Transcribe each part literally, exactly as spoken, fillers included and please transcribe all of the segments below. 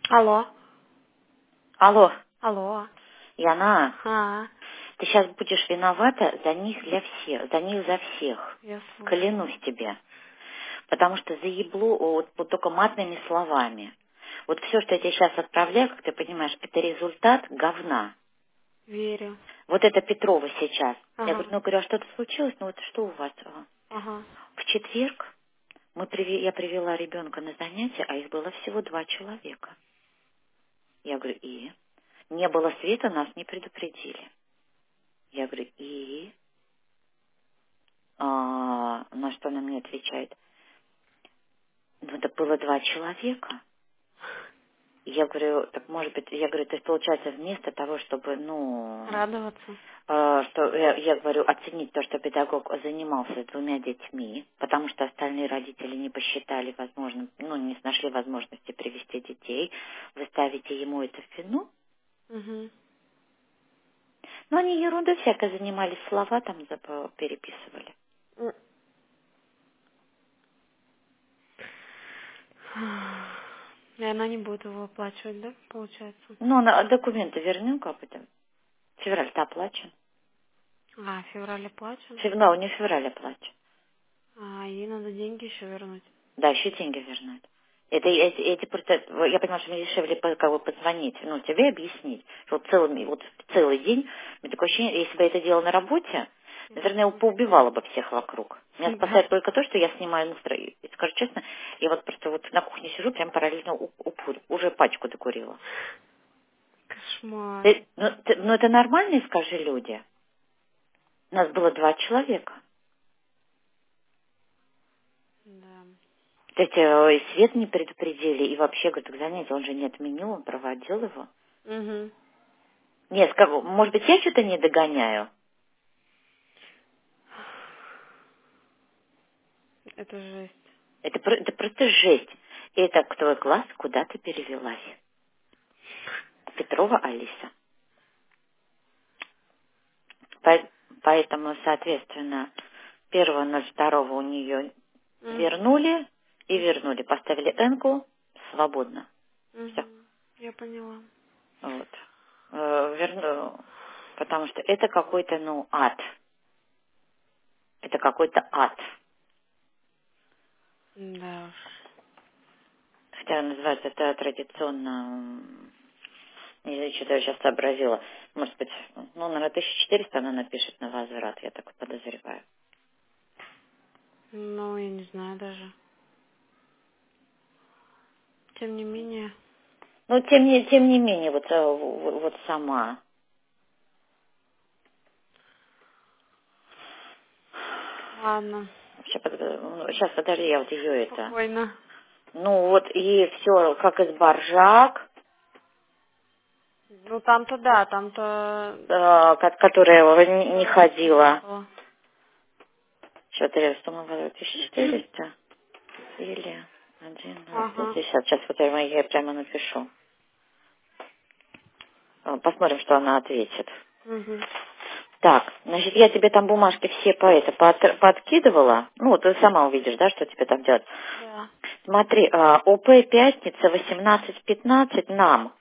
Алло. Алло, Алло. Яна, А, ты сейчас будешь виновата за них для всех, за них за всех. я слушаю. Клянусь тебе. Потому что заебло вот, вот только матными словами. Вот все, что я тебе сейчас отправляю, как ты понимаешь, это результат говна. Верю. Вот это Петрова сейчас. Я Ага. говорю, ну, говорю, а что-то случилось? Ну, вот что у вас? А? Ага. В четверг мы приви- я привела ребенка на занятия, а их было всего два человека. Я говорю, и? Не было света, нас не предупредили. Я говорю, и? А, на что она мне отвечает? Ну, это было два человека. И я говорю, так может быть, я говорю, то есть получается вместо того, чтобы, ну, Радоваться. э, что я, я говорю, оценить то, что педагог занимался с двумя детьми, потому что остальные родители не посчитали возможным, ну, не нашли возможности привести детей, вы ставите ему это в вину. Угу. Но они ерундой всякой занимались, слова там зап- переписывали. И она не будет его оплачивать, да, получается? Ну, на документы вернем, как это. Февраль-то оплачен. А, в феврале плачем? Фев- Да, у нее февраль оплачен. А, ей надо деньги еще вернуть. Да, еще деньги вернуть. Это эти, эти просто, я понимаю, что мне дешевле по- как бы позвонить, ну, тебе объяснить. Вот целый, вот целый день, у меня такое ощущение, если бы я это делала на работе, наверное, я поубивала бы всех вокруг. Меня Да. спасает только то, что я снимаю настроение. И скажу честно, я вот просто вот на кухне сижу, прям параллельно у- укурю. Уже пачку докурила. Кошмар. Ты- ну, ты- ну, это нормальные, скажи, люди. У нас было два человека. Да. То есть э, и свет не предупредили, и вообще, говорю, так занятие, он же не отменил, он проводил его. Угу. Нет, скажу, может быть, я что-то не догоняю. Это жесть. Это, про- это просто жесть. И это твой класс куда ты перевелась? Петрова Алиса. По- Поэтому, соответственно, первого ноль второго у нее Угу. вернули и вернули. Поставили энку свободно. Все. Угу. Я поняла. Вот. Э, верну, потому что это какой-то, ну, ад. Это какой-то ад. Да уж. Хотя называется это традиционно, м, не знаю, что-то я сейчас сообразила. Может быть, ну, наверное, тысяча четыреста она напишет на возврат, я так подозреваю. Ну, я не знаю даже. Тем не менее. Но тем не, тем не менее, вот, э, в- вот сама. Ладно. Сейчас, подожди, я вот ее это. Спокойно. Ну вот, и все, как из Боржак, Ну, там-то да, там-то... э, ко- которая не, не ходила. О. Что-то я думала, тысяча четыреста или Ага. одиннадцать. Сейчас вот я ей прямо напишу. Э, Посмотрим, что она ответит. Угу. Так, значит, я тебе там бумажки все по это поот- подкидывала. Ну, вот ты сама увидишь, да, что тебе там делать. Да. Смотри, а, ОП пятница восемнадцать пятнадцать нам.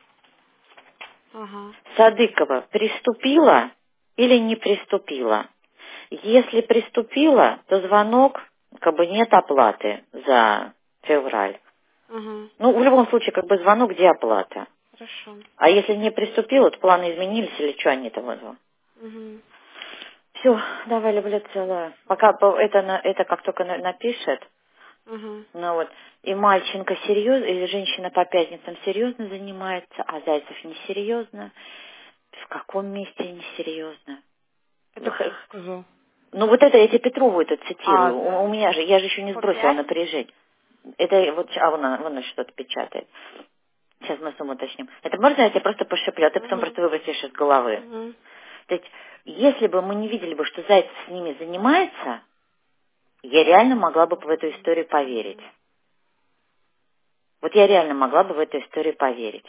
Ага. Садыкова приступила или не приступила? Если приступила, то звонок, как бы нет оплаты за февраль. Ага. Ну, в любом случае, как бы звонок, где оплата? Хорошо. А если не приступила, то планы изменились или что они там этого? Угу. Все, давай, люблю, целую. Пока по- это, на- это как только на- напишет, Угу. ну вот, и мальчинка серьезно, или женщина по пятницам серьезно занимается, а Зайцев несерьезно. В каком месте несерьезно? Это Ну, х- кто сказал? ну, вот это я тебе Петрову это А, цитирую. У, у да? меня же, я же еще не По сбросила пять? напряжение. Это вот, а вон она, вон она что-то печатает. Сейчас мы с ума уточним. Это можно я тебе просто пошиплю, а ты потом Угу. просто выбросишь из головы. Угу. То есть, если бы мы не видели бы, что Зайцев с ними занимается, я реально могла бы в эту историю поверить. Вот я реально могла бы в эту историю поверить.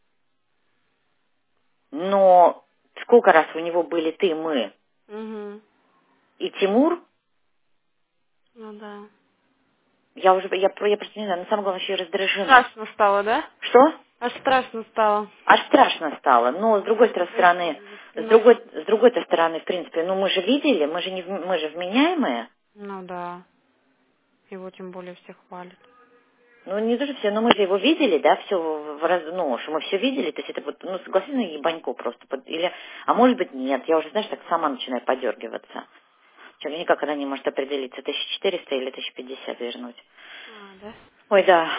Но сколько раз у него были ты, мы Угу. и Тимур, Ну да. я уже, я, я просто не знаю, на самом главное еще и раздражена. Страшно стало, да? Что? Аж страшно стало. Аж страшно стало. Но с другой стороны, Происходит, с понимаешь? другой, с другой стороны, в принципе, ну мы же видели, мы же не, в- мы же вменяемые. Ну да. Его тем более все хвалят. Ну, не тоже все, но мы же его видели, да, все в раз, ну, что мы все видели, то есть это вот, ну, согласись, ну, ебанько просто, под- или, а может быть нет, я уже, знаешь, так сама начинаю подергиваться. Чё, никак она не может определиться, тысяча четыреста или тысяча пятьдесят вернуть. А, да? Ой, да,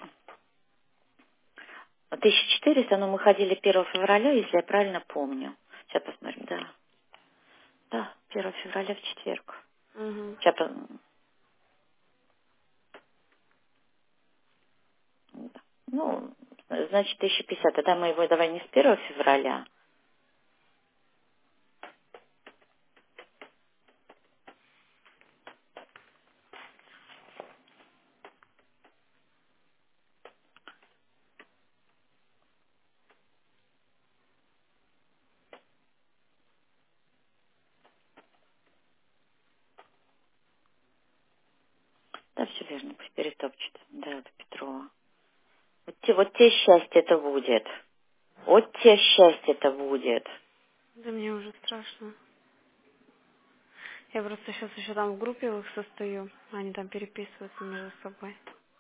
тысяча четыреста, но мы ходили первого февраля, если я правильно помню. Сейчас посмотрим, да, да, первого февраля в четверг. Угу. Сейчас, ну, значит, тысяча пятьдесят, тогда мы его давай не с первого февраля. Да, все верно, пусть перетопчет, да, это Петрова. Вот те, вот те счастье это будет. Вот те счастье это будет. Да мне уже страшно. Я просто сейчас еще там в группе в их состою. Они там переписываются между собой.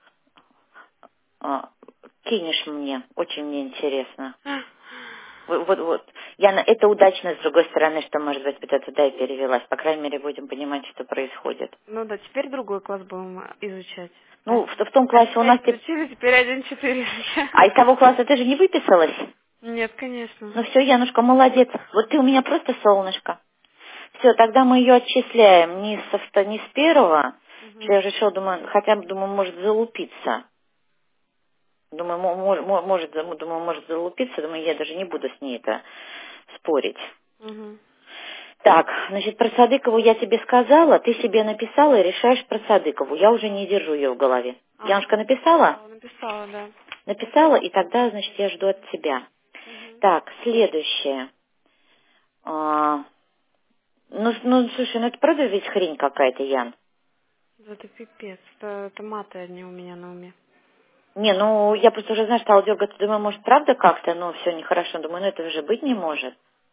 А, кинешь мне, очень мне интересно. Вот, вот, вот. Яна, это удачно, с другой стороны, что, может быть, вот это туда и перевелась. По крайней мере, будем понимать, что происходит. Ну да, теперь другой класс будем изучать. Ну, в, в том классе Один у нас... пять тип- изучили, теперь один четыре изучаем. А из того класса ты же не выписалась? Нет, конечно. Ну все, Янушка, молодец. Вот ты у меня просто солнышко. Все, тогда мы ее отчисляем не, со, вто- не с первого. Угу. Я решила, думаю, хотя бы, думаю, может залупиться. Думаю, мо- мо- мо- может, зам- думаю, может залупиться, думаю, я даже не буду с ней это спорить. Угу. Так, значит, про Садыкову я тебе сказала, ты себе написала и решаешь про Садыкову. Я уже не держу ее в голове. Ага. Янушка написала? Написала, написала, да. Написала, и тогда, значит, я жду от тебя. Угу. Так, следующее. А, ну, с- ну, слушай, ну это правда ведь хрень какая-то, Ян? Да это пипец. Это, это маты одни у меня на уме. Не, ну, я просто уже, знаешь, стала дергаться, думаю, может, правда как-то, ну, все нехорошо. Думаю, ну, это же быть не может.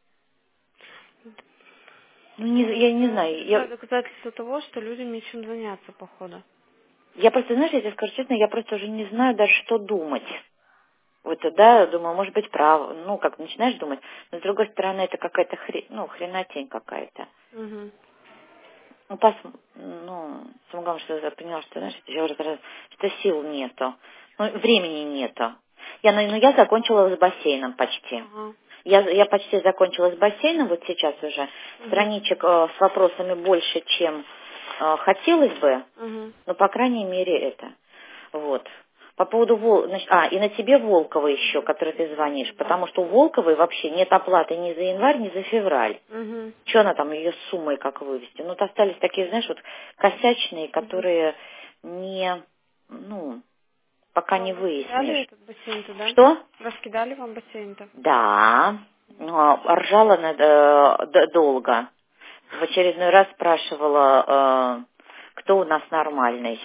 Ну, не, я не Это знаю, я, очередное доказательство того, что людям нечем заняться, походу. я просто, знаешь, я тебе скажу честно, я просто уже не знаю даже, что думать. Вот, да, думаю, может быть, прав, ну, как начинаешь думать, но с другой стороны, это какая-то хрень, ну, хренотень какая-то. Угу. Ну, пос, ну, самое главное, что я поняла, что, знаешь, я уже раз- что сил нету, ну, времени нету. Я, ну, ну, я закончила с бассейном почти. Ага. Я, я почти закончила с бассейном, вот сейчас уже. Угу. Страничек э, с вопросами больше, чем э, хотелось бы, Угу. но, по крайней мере, это. Вот. По поводу Вол... значит, а, и на тебе Волкова еще, который ты звонишь, Да. потому что у Волковой вообще нет оплаты ни за январь, ни за февраль. Угу. Что она там, ее с суммой как вывести? Ну, вот остались такие, знаешь, вот косячные, Угу. которые не, ну, пока не Вам раскидали выяснишь. этот бассейн-то, да? Что? Раскидали вам бассейн-то? Да, ну, ржала над, э, д- долго. В очередной раз спрашивала, э, кто у нас нормальный.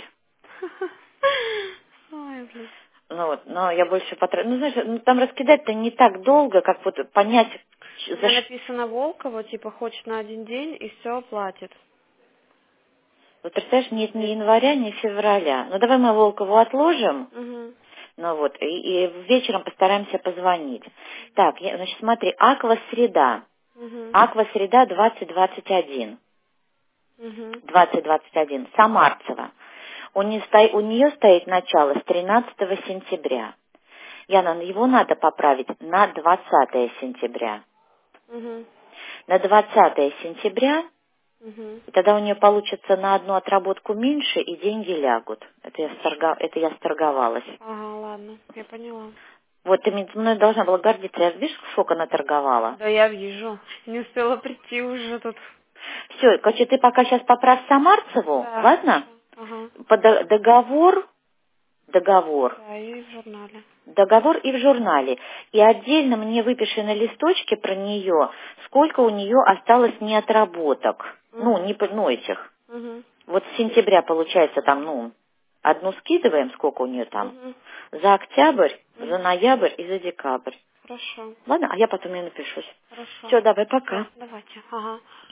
Ой, блин. Ну вот, но я больше потратила. Ну, знаешь, ну, там раскидать-то не так долго, как вот понять, У ч- за меня ш- написано Волкова, типа, хочет на один день и все оплатит. Вот представляешь, На нет ни десять января, дней. ни февраля. Ну давай мы Волкову отложим, Угу. ну вот, и, и вечером постараемся позвонить. Так, я, значит, смотри, Аква среда. Угу. Аква среда двадцать двадцать один. Угу. двадцать двадцать один. Самарцева. У нее, стоит, у нее стоит начало с тринадцатого сентября. Яна, его надо поправить на двадцатое сентября. Угу. На двадцатое сентября, Угу. и тогда у нее получится на одну отработку меньше, и деньги лягут. Это я, сторга- это я сторговалась. Ага, ладно, я поняла. Вот ты мной должна была гордиться. Я видишь, сколько она торговала? Да я вижу. Не успела прийти уже тут. Все, короче, ты пока сейчас поправь Самарцеву, Да, ладно? хорошо. Ага. По до- договор, договор, Да, и в журнале. договор и в журнале. И отдельно мне выпиши на листочке про нее, сколько у нее осталось неотработок. Ну, Угу. не, по- ну, этих. Угу. Вот с сентября получается там, ну, Одну скидываем, сколько у нее там, Угу. за октябрь, Угу. за ноябрь и за декабрь. Хорошо. Ладно, а я потом ей напишусь. Хорошо. Все, давай, пока. Все, давайте. Ага.